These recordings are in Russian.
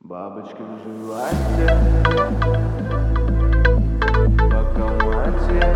Бабочки в животе, бокал мате,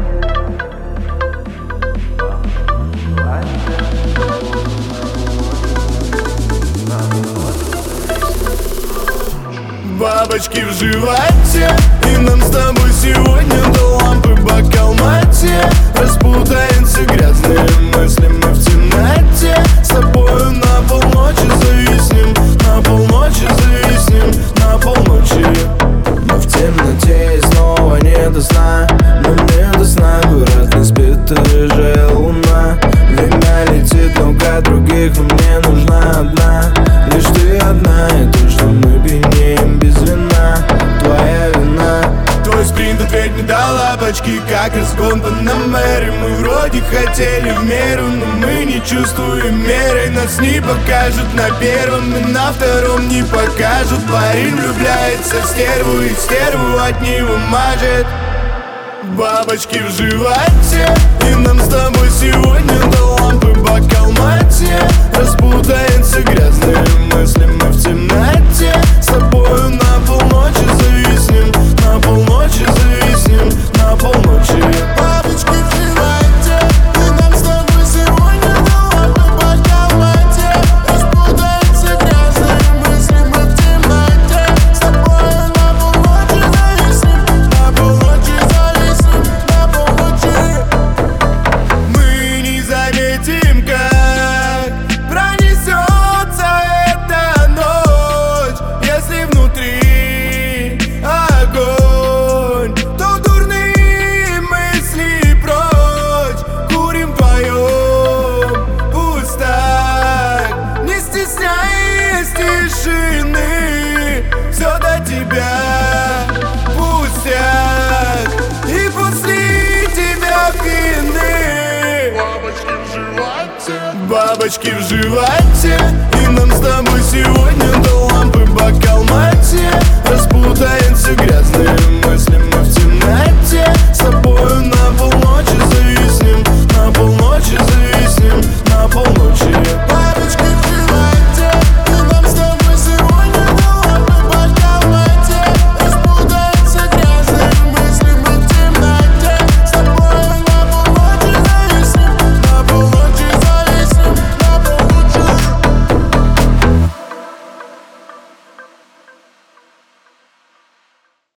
бабочки в животе, и нам с тобой сегодня до лампы бокал мате. Распутаемся грязные мысли, мы в темноте. С тобою на полночи зависнем, на полночи зависнем, на полночи. Мы в темноте и снова не до сна, но мне до сна. Город не спит, рыжая луна. Время летит много других, но мне нужна одна. Лишь ты одна, и то, что мы пьянеем без вина, твоя вина. Твой спринт ответь не дал лапочки, как разгон по Панамере. Мы вроде хотели в меру, но мы не чувствуем меры. Нас не покажут на первом и на втором не покажут. Парень влюбляется в стерву и стерву от него мажет. Бабочки в животе, и нам с тобой сегодня до лампы бокал мате. Распутаются грязные мысли, мы в темноте. С тобою на полночи зависнем, на полночи зависнем, на полночи. Бабочки в животе, и нам с тобой сегодня до лампы бокал мате. Распутаются грязные мысли, мы в темноте. С тобою на полночи зависнем, на полночи зависнем, на полночи. Мы не заметим, как пронесется эта ночь. Если внутри огонь, то дурные мысли прочь. Курим вдвоем, пусть так, не стесняясь тишины. Все до тебя пустят, и после тебя вины. Бабочки в животе, бабочки в животе, и нам с тобой сегодня до лампы бокал мате. Распутаются грязные мысли, мы в темноте. С тобою на